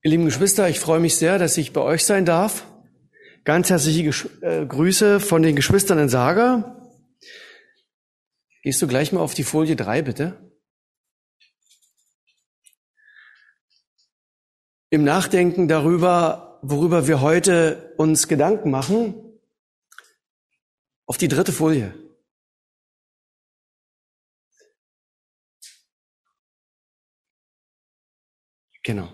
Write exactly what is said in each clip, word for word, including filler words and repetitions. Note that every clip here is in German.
Ihr lieben Geschwister, ich freue mich sehr, dass ich bei euch sein darf. Ganz herzliche Gesch- äh, Grüße von den Geschwistern in Saga. Gehst du gleich mal auf die Folie drei, bitte? Im Nachdenken darüber, worüber wir heute uns Gedanken machen, auf die dritte Folie. Genau.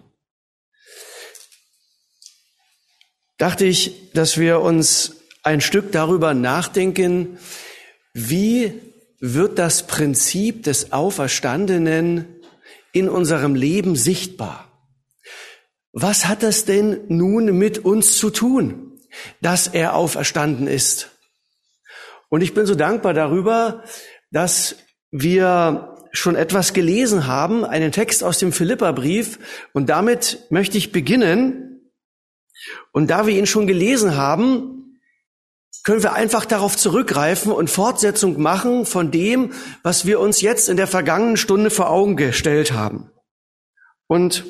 Dachte ich, dass wir uns ein Stück darüber nachdenken, wie wird das Prinzip des Auferstandenen in unserem Leben sichtbar? Was hat das denn nun mit uns zu tun, dass er auferstanden ist? Und ich bin so dankbar darüber, dass wir schon etwas gelesen haben, einen Text aus dem Philipperbrief, und damit möchte ich beginnen. Und da wir ihn schon gelesen haben, können wir einfach darauf zurückgreifen und Fortsetzung machen von dem, was wir uns jetzt in der vergangenen Stunde vor Augen gestellt haben. Und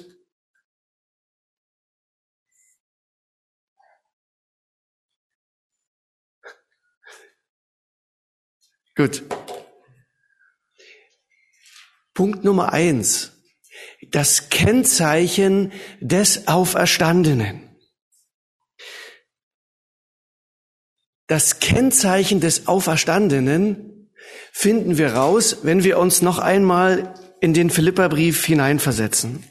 gut. Punkt Nummer eins. Das Kennzeichen des Auferstandenen. Das Kennzeichen des Auferstandenen finden wir raus, wenn wir uns noch einmal in den Philipperbrief hineinversetzen.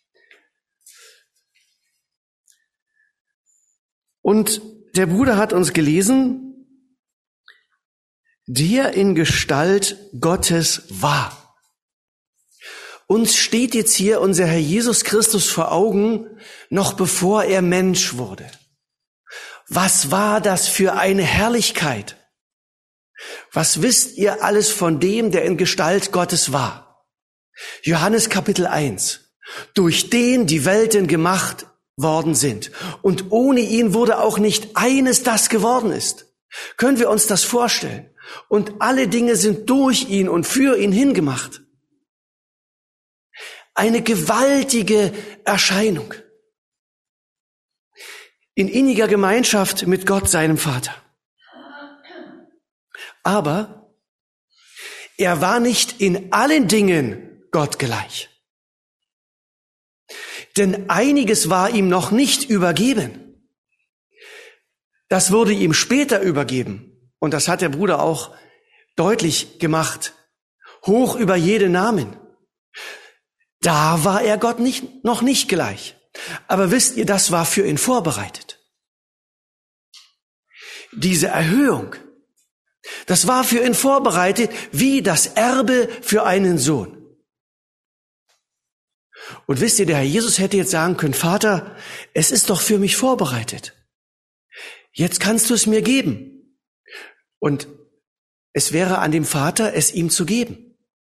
Und der Bruder hat uns gelesen, der in Gestalt Gottes war. Uns steht jetzt hier unser Herr Jesus Christus vor Augen, noch bevor er Mensch wurde. Was war das für eine Herrlichkeit? Was wisst ihr alles von dem, der in Gestalt Gottes war? Johannes Kapitel eins. Durch den die Welten gemacht worden sind. Und ohne ihn wurde auch nicht eines, das geworden ist. Können wir uns das vorstellen? Und alle Dinge sind durch ihn und für ihn hingemacht. Eine gewaltige Erscheinung. In inniger Gemeinschaft mit Gott, seinem Vater. Aber er war nicht in allen Dingen Gott gleich. Denn einiges war ihm noch nicht übergeben. Das wurde ihm später übergeben. Und das hat der Bruder auch deutlich gemacht. Hoch über jeden Namen. Da war er Gott nicht, noch nicht gleich. Aber wisst ihr, das war für ihn vorbereitet. Diese Erhöhung, das war für ihn vorbereitet wie das Erbe für einen Sohn. Und wisst ihr, der Herr Jesus hätte jetzt sagen können, Vater, es ist doch für mich vorbereitet. Jetzt kannst du es mir geben. Und es wäre an dem Vater, es ihm zu geben.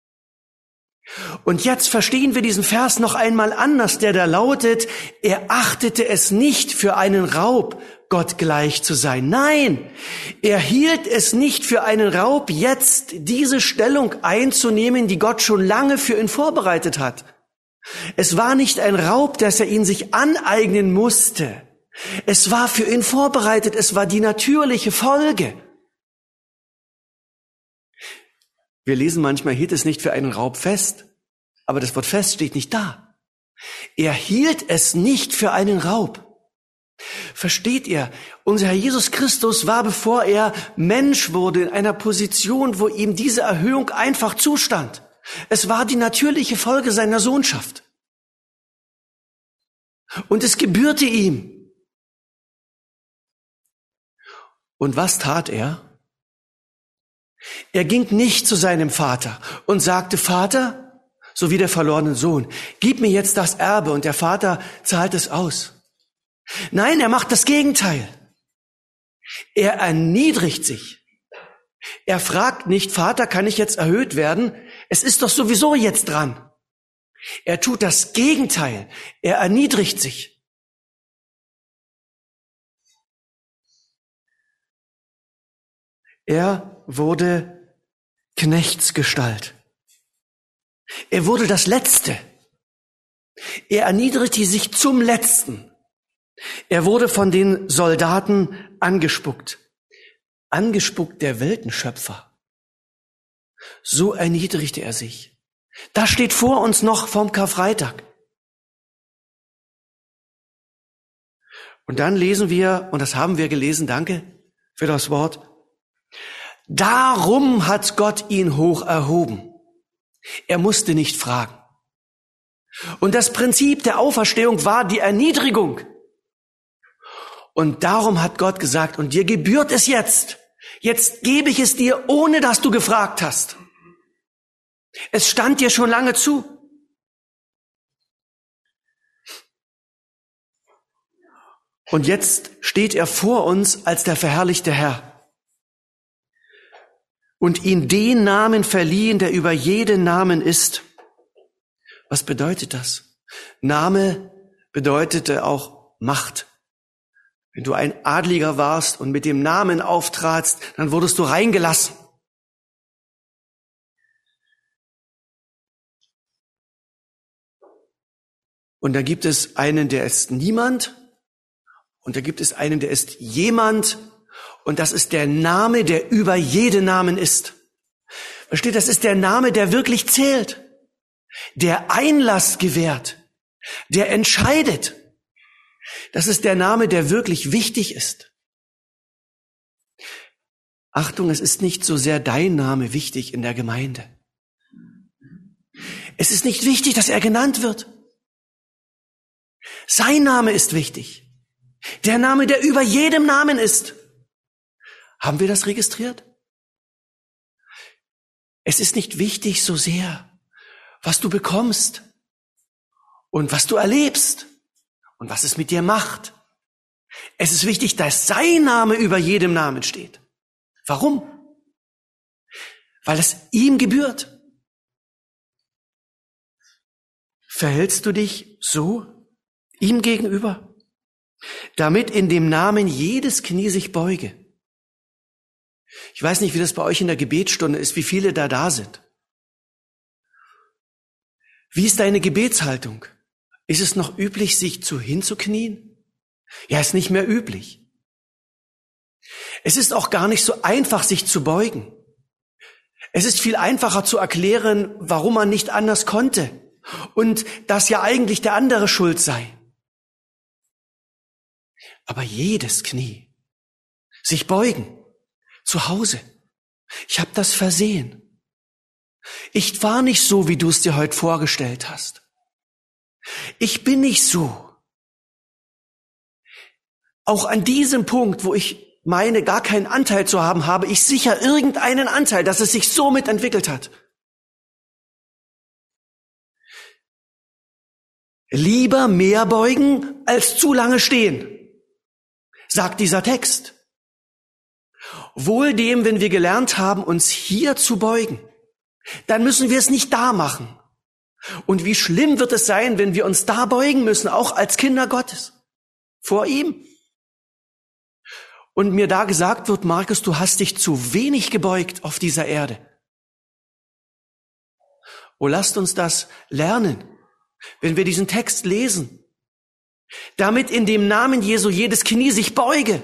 Und jetzt verstehen wir diesen Vers noch einmal anders, der da lautet, er achtete es nicht für einen Raub, Gott gleich zu sein. Nein, er hielt es nicht für einen Raub, jetzt diese Stellung einzunehmen, die Gott schon lange für ihn vorbereitet hat. Es war nicht ein Raub, dass er ihn sich aneignen musste. Es war für ihn vorbereitet, es war die natürliche Folge. Wir lesen manchmal, hielt es nicht für einen Raub fest, aber das Wort fest steht nicht da. Er hielt es nicht für einen Raub. Versteht ihr? Unser Herr Jesus Christus war, bevor er Mensch wurde, in einer Position, wo ihm diese Erhöhung einfach zustand. Es war die natürliche Folge seiner Sohnschaft. Und es gebührte ihm. Und was tat er? Er ging nicht zu seinem Vater und sagte, Vater, so wie der verlorene Sohn, gib mir jetzt das Erbe, und der Vater zahlt es aus. Nein, er macht das Gegenteil. Er erniedrigt sich. Er fragt nicht, Vater, kann ich jetzt erhöht werden? Es ist doch sowieso jetzt dran. Er tut das Gegenteil. Er erniedrigt sich. Er wurde Knechtsgestalt. Er wurde das Letzte. Er erniedrigte sich zum Letzten. Er wurde von den Soldaten angespuckt. Angespuckt der Weltenschöpfer. So erniedrigte er sich. Das steht vor uns noch vom Karfreitag. Und dann lesen wir, und das haben wir gelesen, danke für das Wort, darum hat Gott ihn hoch erhoben. Er musste nicht fragen. Und das Prinzip der Auferstehung war die Erniedrigung. Und darum hat Gott gesagt, und dir gebührt es jetzt. Jetzt gebe ich es dir, ohne dass du gefragt hast. Es stand dir schon lange zu. Und jetzt steht er vor uns als der verherrlichte Herr. Und ihm den Namen verliehen, der über jeden Namen ist. Was bedeutet das? Name bedeutete auch Macht. Wenn du ein Adliger warst und mit dem Namen auftratst, dann wurdest du reingelassen. Und da gibt es einen, der ist niemand. Und da gibt es einen, der ist jemand. Und das ist der Name, der über jeden Namen ist. Versteht, das ist der Name, der wirklich zählt. Der Einlass gewährt. Der entscheidet. Das ist der Name, der wirklich wichtig ist. Achtung, es ist nicht so sehr dein Name wichtig in der Gemeinde. Es ist nicht wichtig, dass er genannt wird. Sein Name ist wichtig. Der Name, der über jedem Namen ist. Haben wir das registriert? Es ist nicht wichtig so sehr, was du bekommst und was du erlebst und was es mit dir macht. Es ist wichtig, dass sein Name über jedem Namen steht. Warum? Weil es ihm gebührt. Verhältst du dich so ihm gegenüber? Damit in dem Namen jedes Knie sich beuge. Ich weiß nicht, wie das bei euch in der Gebetsstunde ist, wie viele da da sind. Wie ist deine Gebetshaltung? Ist es noch üblich, sich zu hinzuknien? Ja, ist nicht mehr üblich. Es ist auch gar nicht so einfach, sich zu beugen. Es ist viel einfacher zu erklären, warum man nicht anders konnte und dass ja eigentlich der andere schuld sei. Aber jedes Knie, sich beugen, zu Hause. Ich habe das versehen. Ich war nicht so, wie du es dir heute vorgestellt hast. Ich bin nicht so. Auch an diesem Punkt, wo ich meine, gar keinen Anteil zu haben, habe ich sicher irgendeinen Anteil, dass es sich so mitentwickelt hat. Lieber mehr beugen, als zu lange stehen, sagt dieser Text. Wohl dem, wenn wir gelernt haben, uns hier zu beugen, dann müssen wir es nicht da machen. Und wie schlimm wird es sein, wenn wir uns da beugen müssen, auch als Kinder Gottes, vor ihm. Und mir da gesagt wird, Markus, du hast dich zu wenig gebeugt auf dieser Erde. Oh, lasst uns das lernen, wenn wir diesen Text lesen. Damit in dem Namen Jesu jedes Knie sich beuge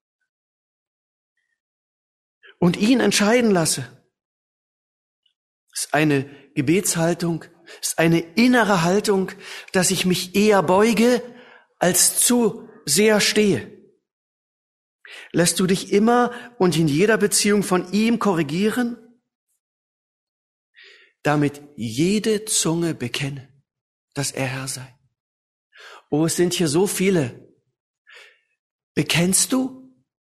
und ihn entscheiden lasse. Das ist eine Gebetshaltung, das ist eine innere Haltung, dass ich mich eher beuge, als zu sehr stehe. Lässt du dich immer und in jeder Beziehung von ihm korrigieren, damit jede Zunge bekenne, dass er Herr sei. Oh, es sind hier so viele. Bekennst du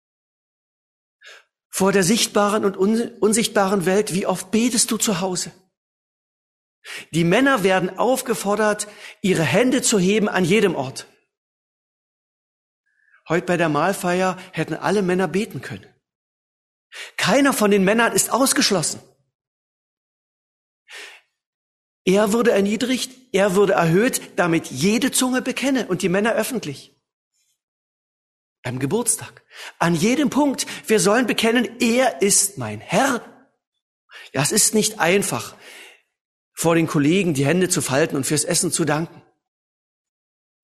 vor der sichtbaren und unsichtbaren Welt, wie oft betest du zu Hause? Die Männer werden aufgefordert, ihre Hände zu heben an jedem Ort. Heute bei der Mahlfeier hätten alle Männer beten können. Keiner von den Männern ist ausgeschlossen. Er wurde erniedrigt, er wurde erhöht, damit jede Zunge bekenne und die Männer öffentlich. Beim Geburtstag. An jedem Punkt. Wir sollen bekennen, er ist mein Herr. Ja, es ist nicht einfach, vor den Kollegen die Hände zu falten und fürs Essen zu danken.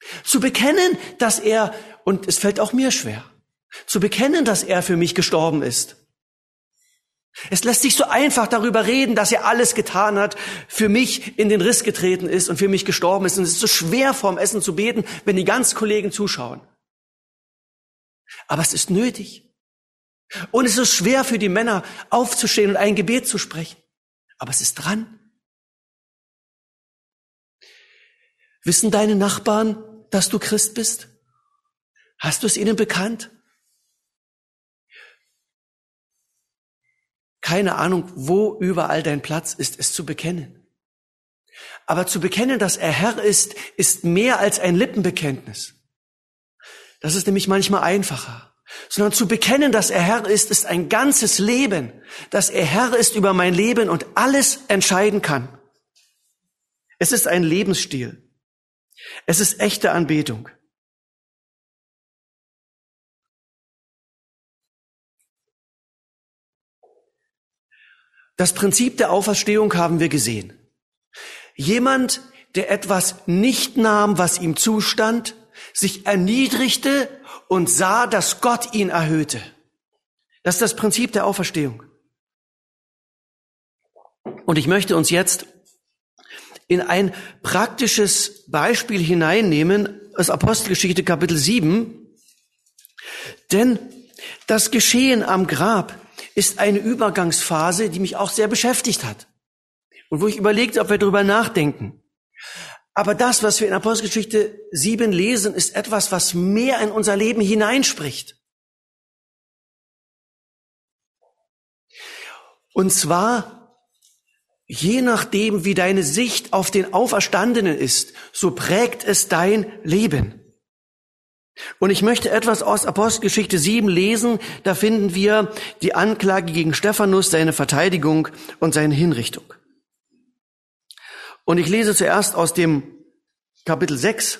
Zu bekennen, dass er, und es fällt auch mir schwer, zu bekennen, dass er für mich gestorben ist. Es lässt sich so einfach darüber reden, dass er alles getan hat, für mich in den Riss getreten ist und für mich gestorben ist. Und es ist so schwer, vorm Essen zu beten, wenn die ganzen Kollegen zuschauen. Aber es ist nötig. Und es ist schwer für die Männer, aufzustehen und ein Gebet zu sprechen. Aber es ist dran. Wissen deine Nachbarn, dass du Christ bist? Hast du es ihnen bekannt? Keine Ahnung, wo überall dein Platz ist, es zu bekennen. Aber zu bekennen, dass er Herr ist, ist mehr als ein Lippenbekenntnis. Das ist nämlich manchmal einfacher. Sondern zu bekennen, dass er Herr ist, ist ein ganzes Leben. Dass er Herr ist über mein Leben und alles entscheiden kann. Es ist ein Lebensstil. Es ist echte Anbetung. Das Prinzip der Auferstehung haben wir gesehen. Jemand, der etwas nicht nahm, was ihm zustand, sich erniedrigte und sah, dass Gott ihn erhöhte. Das ist das Prinzip der Auferstehung. Und ich möchte uns jetzt in ein praktisches Beispiel hineinnehmen, aus Apostelgeschichte Kapitel sieben. Denn das Geschehen am Grab ist eine Übergangsphase, die mich auch sehr beschäftigt hat. Und wo ich überlegte, ob wir darüber nachdenken. Aber das, was wir in Apostelgeschichte sieben lesen, ist etwas, was mehr in unser Leben hineinspricht. Und zwar, je nachdem, wie deine Sicht auf den Auferstandenen ist, so prägt es dein Leben. Und ich möchte etwas aus Apostelgeschichte sieben lesen. Da finden wir die Anklage gegen Stephanus, seine Verteidigung und seine Hinrichtung. Und ich lese zuerst aus dem Kapitel sechs,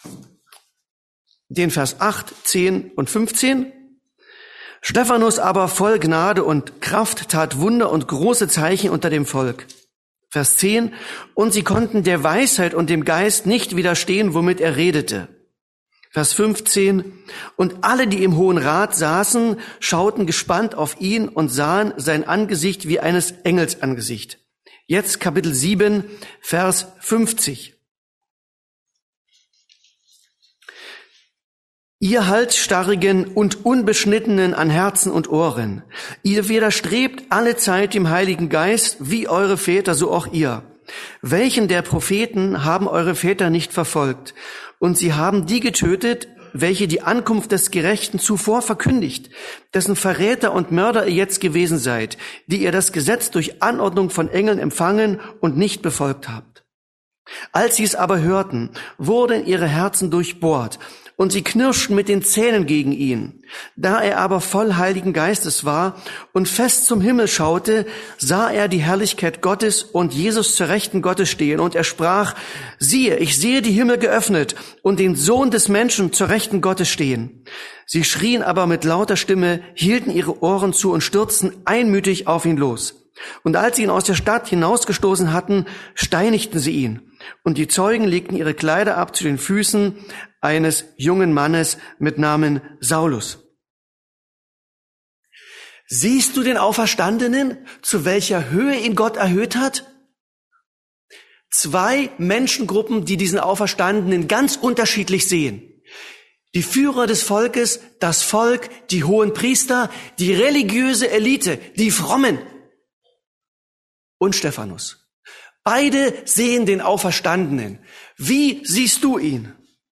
den Vers acht, zehn und fünfzehn. Stephanus aber voll Gnade und Kraft tat Wunder und große Zeichen unter dem Volk. Vers zehn. Und sie konnten der Weisheit und dem Geist nicht widerstehen, womit er redete. Vers fünfzehn. Und alle, die im Hohen Rat saßen, schauten gespannt auf ihn und sahen sein Angesicht wie eines Engels Angesicht. Jetzt Kapitel sieben, Vers fünfzig. Ihr Halsstarrigen und Unbeschnittenen an Herzen und Ohren, ihr widerstrebt alle Zeit dem Heiligen Geist, wie eure Väter, so auch ihr. Welchen der Propheten haben eure Väter nicht verfolgt? Und sie haben die getötet, welche die Ankunft des Gerechten zuvor verkündigt, dessen Verräter und Mörder ihr jetzt gewesen seid, die ihr das Gesetz durch Anordnung von Engeln empfangen und nicht befolgt habt. Als sie es aber hörten, wurden ihre Herzen durchbohrt, und sie knirschten mit den Zähnen gegen ihn. Da er aber voll Heiligen Geistes war und fest zum Himmel schaute, sah er die Herrlichkeit Gottes und Jesus zur Rechten Gottes stehen. Und er sprach, siehe, ich sehe die Himmel geöffnet und den Sohn des Menschen zur Rechten Gottes stehen. Sie schrien aber mit lauter Stimme, hielten ihre Ohren zu und stürzten einmütig auf ihn los. Und als sie ihn aus der Stadt hinausgestoßen hatten, steinigten sie ihn. Und die Zeugen legten ihre Kleider ab zu den Füßen eines jungen Mannes mit Namen Saulus. Siehst du den Auferstandenen, zu welcher Höhe ihn Gott erhöht hat? Zwei Menschengruppen, die diesen Auferstandenen ganz unterschiedlich sehen. Die Führer des Volkes, das Volk, die hohen Priester, die religiöse Elite, die Frommen und Stephanus. Beide sehen den Auferstandenen. Wie siehst du ihn?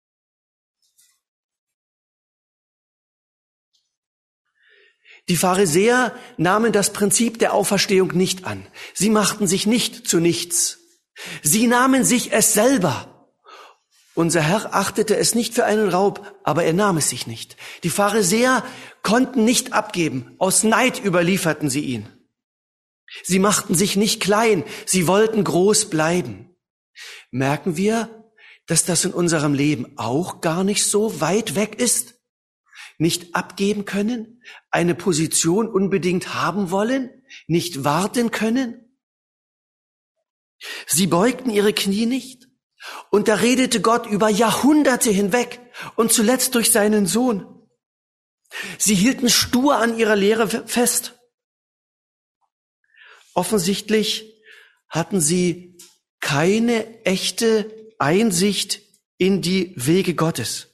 Die Pharisäer nahmen das Prinzip der Auferstehung nicht an. Sie machten sich nicht zu nichts. Sie nahmen sich es selber. Unser Herr achtete es nicht für einen Raub, aber er nahm es sich nicht. Die Pharisäer konnten nicht abgeben. Aus Neid überlieferten sie ihn. Sie machten sich nicht klein, sie wollten groß bleiben. Merken wir, dass das in unserem Leben auch gar nicht so weit weg ist? Nicht abgeben können, eine Position unbedingt haben wollen, nicht warten können? Sie beugten ihre Knie nicht, Und da redete Gott über Jahrhunderte hinweg und zuletzt durch seinen Sohn. Sie hielten stur an ihrer Lehre fest. Offensichtlich hatten sie keine echte Einsicht in die Wege Gottes.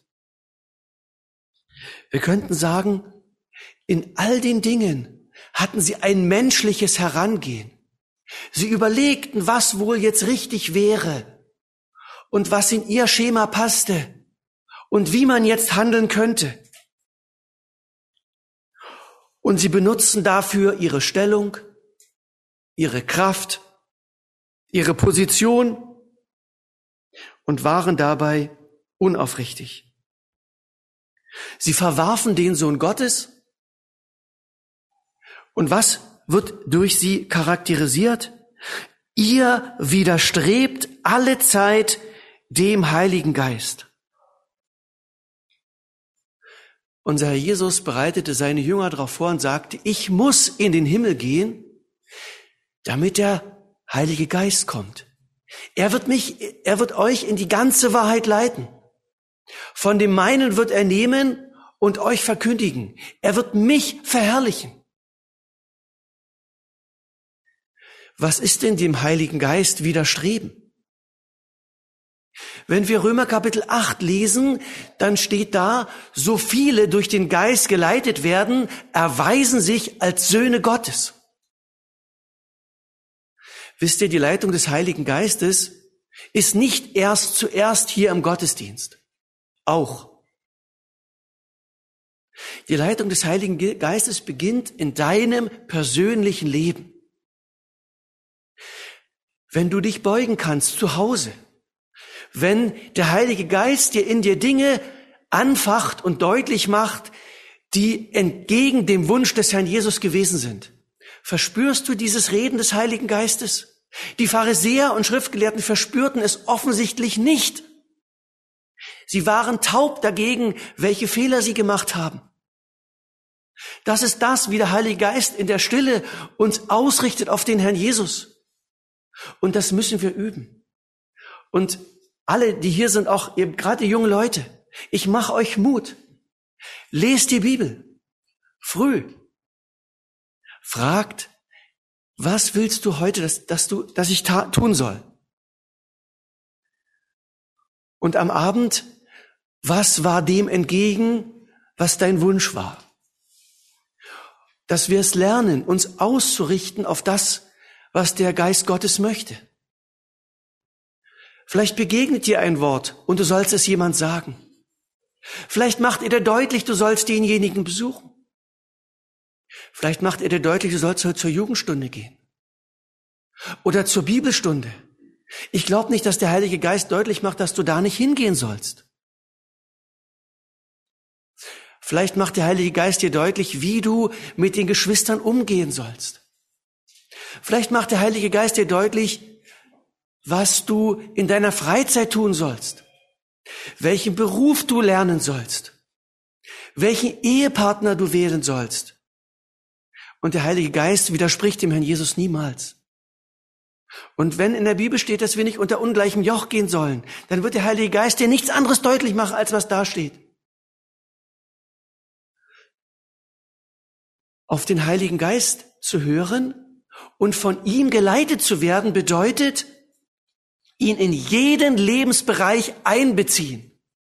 Wir könnten sagen, in all den Dingen hatten sie ein menschliches Herangehen. Sie überlegten, was wohl jetzt richtig wäre und was in ihr Schema passte und wie man jetzt handeln könnte. Und sie benutzten dafür ihre Stellung, ihre Kraft, ihre Position und waren dabei unaufrichtig. Sie verwarfen den Sohn Gottes. Und was wird durch sie charakterisiert? Ihr widerstrebt alle Zeit dem Heiligen Geist. Unser Herr Jesus bereitete seine Jünger darauf vor und sagte, ich muss in den Himmel gehen, damit der Heilige Geist kommt. Er wird mich, er wird euch in die ganze Wahrheit leiten. Von dem meinen wird er nehmen und euch verkündigen. Er wird mich verherrlichen. Was ist denn dem Heiligen Geist widerstreben? Wenn wir Römer Kapitel acht lesen, dann steht da, so viele durch den Geist geleitet werden, erweisen sich als Söhne Gottes. Wisst ihr, die Leitung des Heiligen Geistes ist nicht erst zuerst hier im Gottesdienst. Auch. Die Leitung des Heiligen Geistes beginnt in deinem persönlichen Leben. Wenn du dich beugen kannst zu Hause, wenn der Heilige Geist dir in dir Dinge anfacht und deutlich macht, die entgegen dem Wunsch des Herrn Jesus gewesen sind, verspürst du dieses Reden des Heiligen Geistes? Die Pharisäer und Schriftgelehrten verspürten es offensichtlich nicht. Sie waren taub dagegen, welche Fehler sie gemacht haben. Das ist das, wie der Heilige Geist in der Stille uns ausrichtet auf den Herrn Jesus. Und das müssen wir üben. Und alle, die hier sind, auch eben gerade die jungen Leute, ich mache euch Mut. Lest die Bibel. Früh. Fragt, was willst du heute, dass, dass, du, dass ich ta- tun soll? Und am Abend, was war dem entgegen, was dein Wunsch war? Dass wir es lernen, uns auszurichten auf das, was der Geist Gottes möchte. Vielleicht begegnet dir ein Wort und du sollst es jemand sagen. Vielleicht macht er dir deutlich, du sollst denjenigen besuchen. Vielleicht macht er dir deutlich, du sollst heute zur Jugendstunde gehen. Oder zur Bibelstunde. Ich glaube nicht, dass der Heilige Geist deutlich macht, dass du da nicht hingehen sollst. Vielleicht macht der Heilige Geist dir deutlich, wie du mit den Geschwistern umgehen sollst. Vielleicht macht der Heilige Geist dir deutlich, was du in deiner Freizeit tun sollst, welchen Beruf du lernen sollst, welchen Ehepartner du wählen sollst. Und der Heilige Geist widerspricht dem Herrn Jesus niemals. Und wenn in der Bibel steht, dass wir nicht unter ungleichem Joch gehen sollen, dann wird der Heilige Geist dir nichts anderes deutlich machen, als was da steht. Auf den Heiligen Geist zu hören und von ihm geleitet zu werden, bedeutet, ihn in jeden Lebensbereich einbeziehen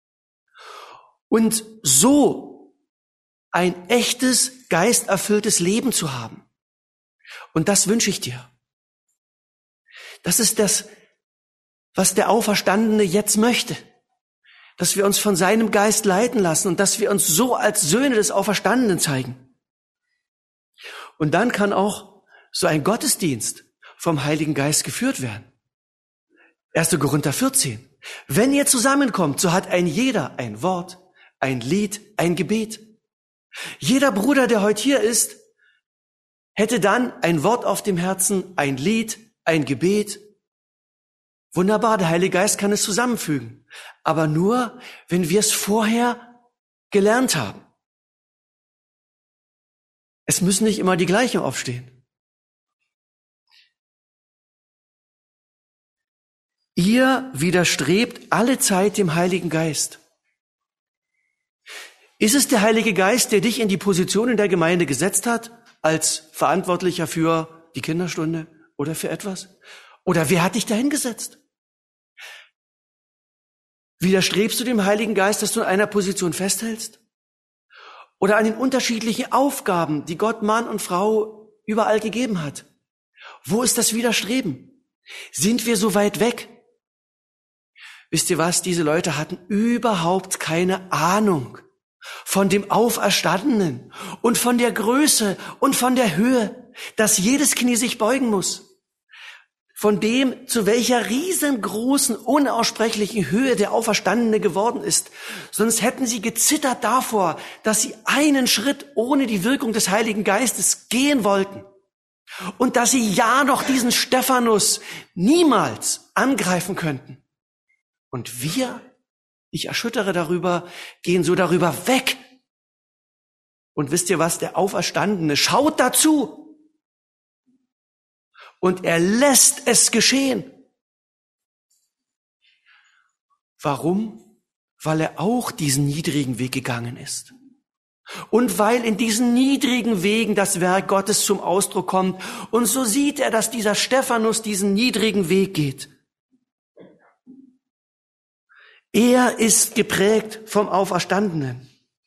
und so ein echtes, geisterfülltes Leben zu haben. Und das wünsche ich dir. Das ist das, was der Auferstandene jetzt möchte, dass wir uns von seinem Geist leiten lassen und dass wir uns so als Söhne des Auferstandenen zeigen. Und dann kann auch so ein Gottesdienst vom Heiligen Geist geführt werden. erster Korinther vierzehn. Wenn ihr zusammenkommt, so hat ein jeder ein Wort, ein Lied, ein Gebet. Jeder Bruder, der heute hier ist, hätte dann ein Wort auf dem Herzen, ein Lied, ein Gebet. Wunderbar, der Heilige Geist kann es zusammenfügen. Aber nur, wenn wir es vorher gelernt haben. Es müssen nicht immer die gleichen aufstehen. Ihr widerstrebt alle Zeit dem Heiligen Geist. Ist es der Heilige Geist, der dich in die Position in der Gemeinde gesetzt hat, als Verantwortlicher für die Kinderstunde oder für etwas? Oder wer hat dich dahin gesetzt? Widerstrebst du dem Heiligen Geist, dass du in einer Position festhältst? Oder an den unterschiedlichen Aufgaben, die Gott Mann und Frau überall gegeben hat? Wo ist das Widerstreben? Sind wir so weit weg? Wisst ihr was? Diese Leute hatten überhaupt keine Ahnung von dem Auferstandenen und von der Größe und von der Höhe, dass jedes Knie sich beugen muss. Von dem, zu welcher riesengroßen, unaussprechlichen Höhe der Auferstandene geworden ist. Sonst hätten sie gezittert davor, dass sie einen Schritt ohne die Wirkung des Heiligen Geistes gehen wollten. Und dass sie ja noch diesen Stephanus niemals angreifen könnten. Und wir, ich erschüttere darüber, gehen so darüber weg. Und wisst ihr was, der Auferstandene schaut dazu. Und er lässt es geschehen. Warum? Weil er auch diesen niedrigen Weg gegangen ist. Und weil in diesen niedrigen Wegen das Werk Gottes zum Ausdruck kommt. Und so sieht er, dass dieser Stephanus diesen niedrigen Weg geht. Er ist geprägt vom Auferstandenen.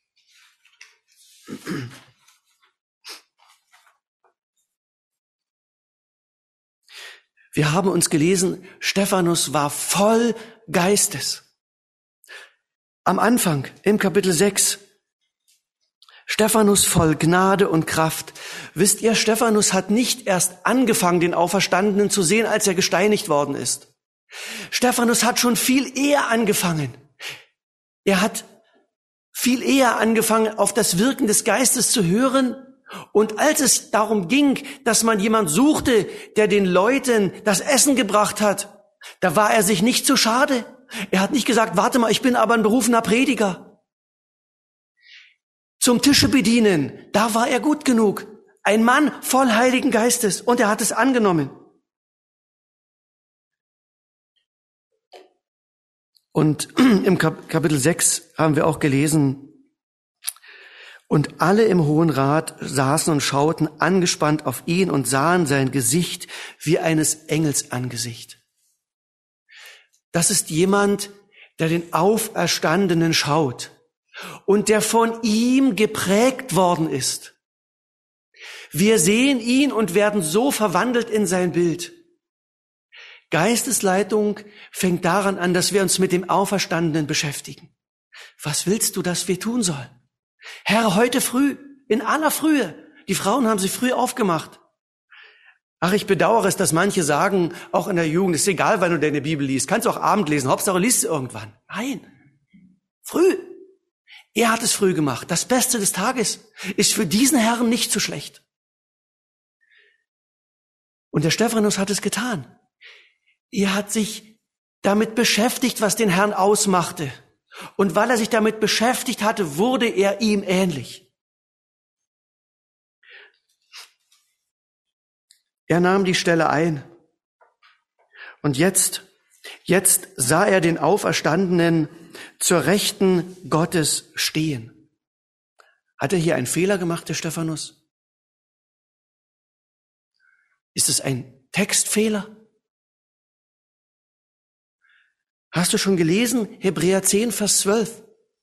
Wir haben uns gelesen, Stephanus war voll Geistes. Am Anfang, im Kapitel sechs, Stephanus voll Gnade und Kraft. Wisst ihr, Stephanus hat nicht erst angefangen, den Auferstandenen zu sehen, als er gesteinigt worden ist. Stephanus hat schon viel eher angefangen. Er hat viel eher angefangen, auf das Wirken des Geistes zu hören. Und als es darum ging, dass man jemand suchte, der den Leuten das Essen gebracht hat, da war er sich nicht zu schade. Er hat nicht gesagt, warte mal, ich bin aber ein berufener Prediger. Zum Tische bedienen, da war er gut genug. Ein Mann voll Heiligen Geistes, und er hat es angenommen. Und im Kapitel sechs haben wir auch gelesen, und alle im Hohen Rat saßen und schauten angespannt auf ihn und sahen sein Gesicht wie eines Engels Angesicht. Das ist jemand, der den Auferstandenen schaut und der von ihm geprägt worden ist. Wir sehen ihn und werden so verwandelt in sein Bild. Geistesleitung fängt daran an, dass wir uns mit dem Auferstandenen beschäftigen. Was willst du, dass wir tun sollen? Herr, heute früh, in aller Frühe, die Frauen haben sich früh aufgemacht. Ach, ich bedauere es, dass manche sagen, auch in der Jugend, ist egal, wann du deine Bibel liest, kannst du auch Abend lesen, Hauptsache liest du irgendwann. Nein, früh. Er hat es früh gemacht. Das Beste des Tages ist für diesen Herrn nicht so schlecht. Und der Stephanus hat es getan. Er hat sich damit beschäftigt, was den Herrn ausmachte. Und weil er sich damit beschäftigt hatte, wurde er ihm ähnlich. Er nahm die Stelle ein. Und jetzt, jetzt sah er den Auferstandenen zur Rechten Gottes stehen. Hat er hier einen Fehler gemacht, der Stephanus? Ist es ein Textfehler? Hast du schon gelesen? Hebräer zehn, Vers zwölf.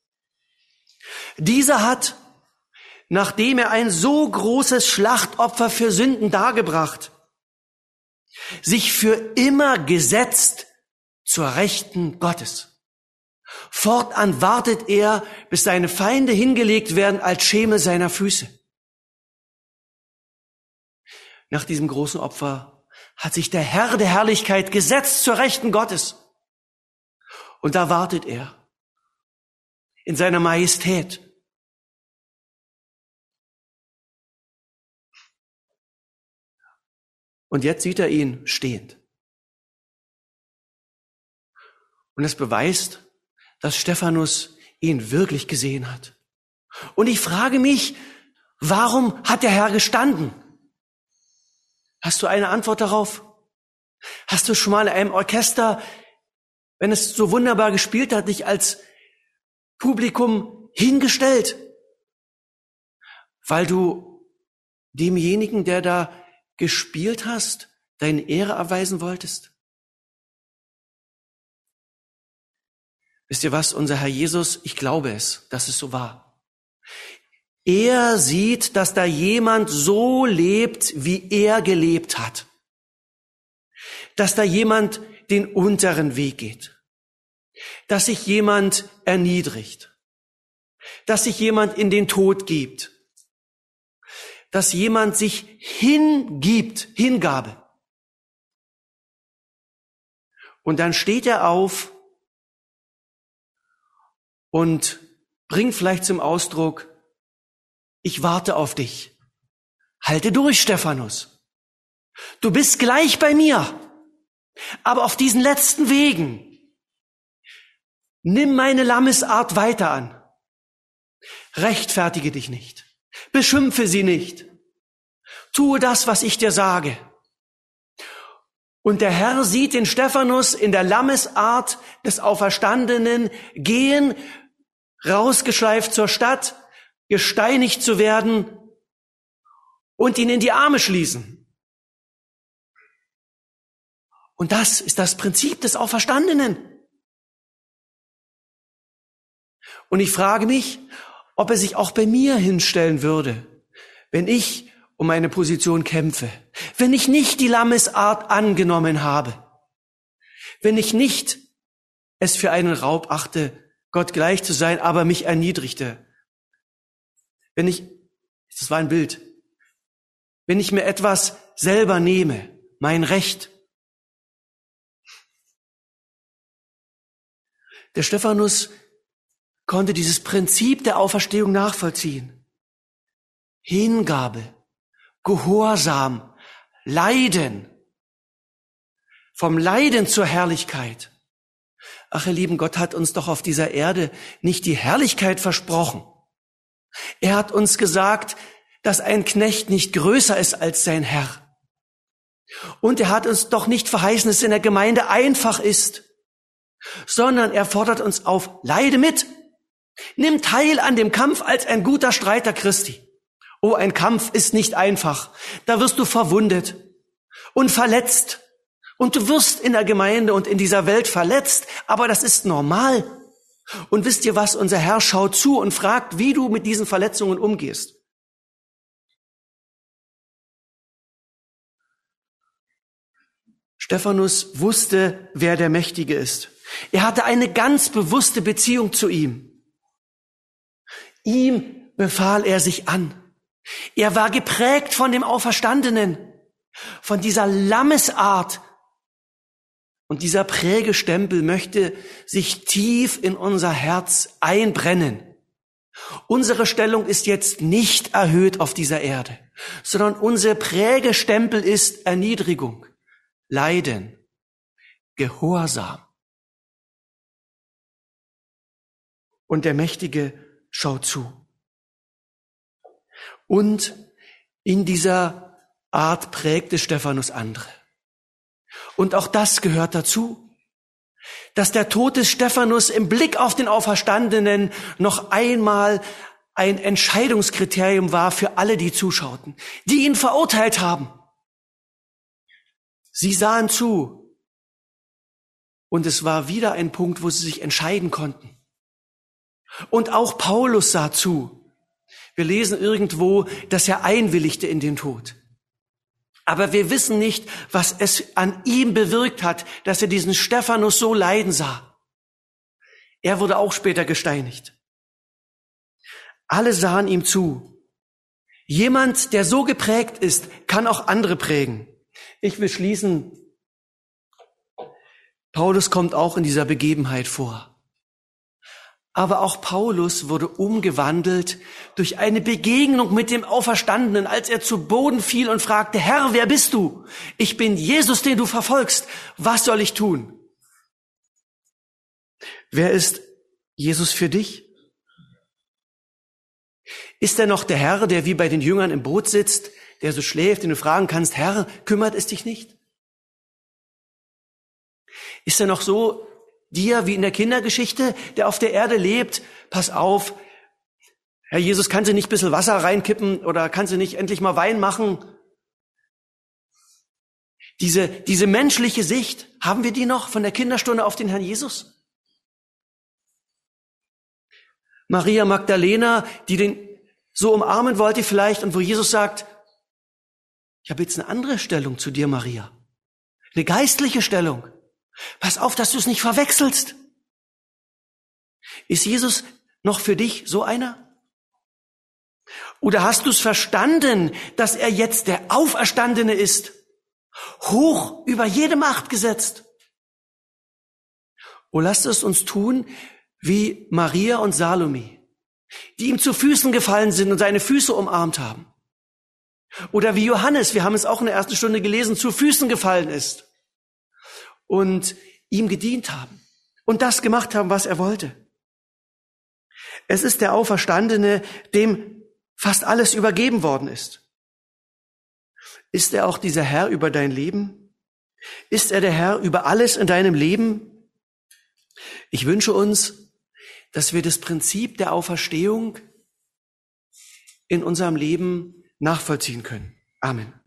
Dieser hat, nachdem er ein so großes Schlachtopfer für Sünden dargebracht, sich für immer gesetzt zur Rechten Gottes. Fortan wartet er, bis seine Feinde hingelegt werden als Schemel seiner Füße. Nach diesem großen Opfer hat sich der Herr der Herrlichkeit gesetzt zur Rechten Gottes. Und da wartet er in seiner Majestät. Und jetzt sieht er ihn stehend. Und das beweist, dass Stephanus ihn wirklich gesehen hat. Und ich frage mich, warum hat der Herr gestanden? Hast du eine Antwort darauf? Hast du schon mal in einem Orchester wenn es so wunderbar gespielt hat, dich als Publikum hingestellt, weil du demjenigen, der da gespielt hast, deine Ehre erweisen wolltest? Wisst ihr was, unser Herr Jesus, ich glaube es, dass es so war. Er sieht, dass da jemand so lebt, wie er gelebt hat. Dass da jemand den unteren Weg geht. Dass sich jemand erniedrigt. Dass sich jemand in den Tod gibt. Dass jemand sich hingibt, Hingabe. Und dann steht er auf und bringt vielleicht zum Ausdruck: Ich warte auf dich. Halte durch, Stephanus. Du bist gleich bei mir. Aber auf diesen letzten Wegen, nimm meine Lammesart weiter an. Rechtfertige dich nicht. Beschimpfe sie nicht. Tue das, was ich dir sage. Und der Herr sieht den Stephanus in der Lammesart des Auferstandenen gehen, rausgeschleift zur Stadt, gesteinigt zu werden und ihn in die Arme schließen. Und das ist das Prinzip des Auferstandenen. Und ich frage mich, ob er sich auch bei mir hinstellen würde, wenn ich um meine Position kämpfe, wenn ich nicht die Lammesart angenommen habe, wenn ich nicht es für einen Raub achte, Gott gleich zu sein, aber mich erniedrigte. Wenn ich, das war ein Bild, wenn ich mir etwas selber nehme, mein Recht. Der Stephanus konnte dieses Prinzip der Auferstehung nachvollziehen. Hingabe, Gehorsam, Leiden. Vom Leiden zur Herrlichkeit. Ach, ihr Lieben, Gott hat uns doch auf dieser Erde nicht die Herrlichkeit versprochen. Er hat uns gesagt, dass ein Knecht nicht größer ist als sein Herr. Und er hat uns doch nicht verheißen, dass es in der Gemeinde einfach ist, sondern er fordert uns auf: Leide mit. Nimm teil an dem Kampf als ein guter Streiter Christi. Oh, ein Kampf ist nicht einfach. Da wirst du verwundet und verletzt. Und du wirst in der Gemeinde und in dieser Welt verletzt, aber das ist normal. Und wisst ihr was? Unser Herr schaut zu und fragt, wie du mit diesen Verletzungen umgehst. Stephanus wusste, wer der Mächtige ist. Er hatte eine ganz bewusste Beziehung zu ihm. Ihm befahl er sich an. Er war geprägt von dem Auferstandenen, von dieser Lammesart. Und dieser Prägestempel möchte sich tief in unser Herz einbrennen. Unsere Stellung ist jetzt nicht erhöht auf dieser Erde, sondern unser Prägestempel ist Erniedrigung, Leiden, Gehorsam. Und der Mächtige schaut zu. Und in dieser Art prägte Stephanus andere. Und auch das gehört dazu, dass der Tod des Stephanus im Blick auf den Auferstandenen noch einmal ein Entscheidungskriterium war für alle, die zuschauten, die ihn verurteilt haben. Sie sahen zu. Und es war wieder ein Punkt, wo sie sich entscheiden konnten. Und auch Paulus sah zu. Wir lesen irgendwo, dass er einwilligte in den Tod. Aber wir wissen nicht, was es an ihm bewirkt hat, dass er diesen Stephanus so leiden sah. Er wurde auch später gesteinigt. Alle sahen ihm zu. Jemand, der so geprägt ist, kann auch andere prägen. Ich will schließen. Paulus kommt auch in dieser Begebenheit vor. Aber auch Paulus wurde umgewandelt durch eine Begegnung mit dem Auferstandenen, als er zu Boden fiel und fragte: Herr, wer bist du? Ich bin Jesus, den du verfolgst. Was soll ich tun? Wer ist Jesus für dich? Ist er noch der Herr, der wie bei den Jüngern im Boot sitzt, der so schläft, den du fragen kannst: Herr, kümmert es dich nicht? Ist er noch so dir wie in der Kindergeschichte, der auf der Erde lebt, pass auf, Herr Jesus, kannst du nicht ein bisschen Wasser reinkippen oder kannst du nicht endlich mal Wein machen? Diese, diese menschliche Sicht, haben wir die noch von der Kinderstunde auf den Herrn Jesus? Maria Magdalena, die den so umarmen wollte vielleicht und wo Jesus sagt, ich habe jetzt eine andere Stellung zu dir, Maria. Eine geistliche Stellung. Pass auf, dass du es nicht verwechselst. Ist Jesus noch für dich so einer? Oder hast du es verstanden, dass er jetzt der Auferstandene ist? Hoch über jede Macht gesetzt. Oh, lasst es uns tun wie Maria und Salome, die ihm zu Füßen gefallen sind und seine Füße umarmt haben. Oder wie Johannes, wir haben es auch in der ersten Stunde gelesen, zu Füßen gefallen ist und ihm gedient haben und das gemacht haben, was er wollte. Es ist der Auferstandene, dem fast alles übergeben worden ist. Ist er auch dieser Herr über dein Leben? Ist er der Herr über alles in deinem Leben? Ich wünsche uns, dass wir das Prinzip der Auferstehung in unserem Leben nachvollziehen können. Amen.